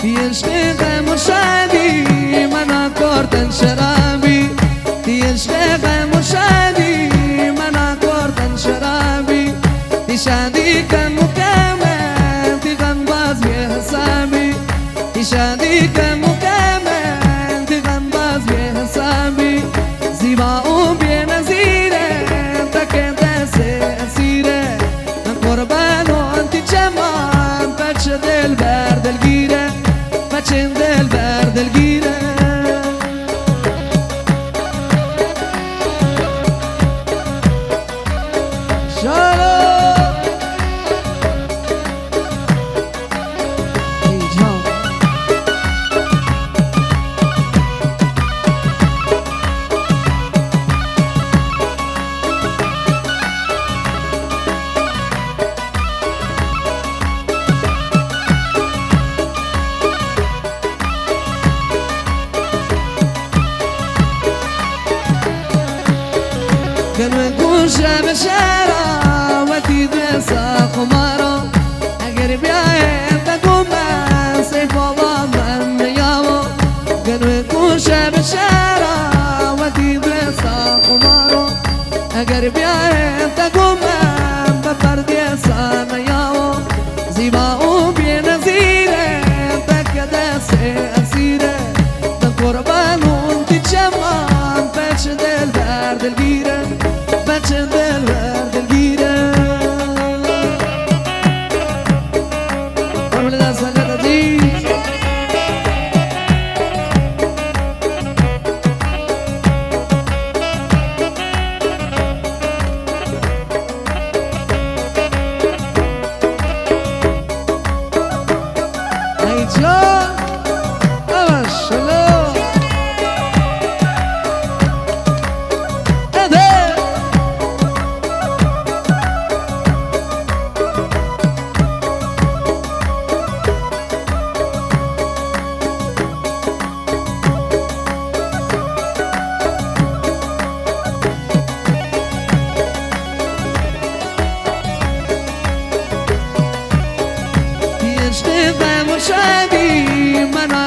عشق مشادی من کردن شرابی دی عشق مشادی من کردن شرابی دی شادی کن مکمل دی غم باز به حسابی دی شادی کن مکمل دی غم باز به حسابی زیبا و بی‌نظیره تک دست اسیره قربان و انتی جمال بچه دل بر دلگیره بچه دل بر دلگیره گرم گوشه به شهرها و دیده سا خمارا اگر بیایم بگو من سیف بابا من میامو گرم گوشه به شهرها و دیده سا خمارا اگر بیایم بگو من به پردی سا میامو زیبا و بی‌نظیره تک دست اسیره دل قربان اون تی جمال بچه دل بر دلگیره بچه دل بر دلگیره قربون دست نگرد عزیز ای جان ماشالله عشق مشادی من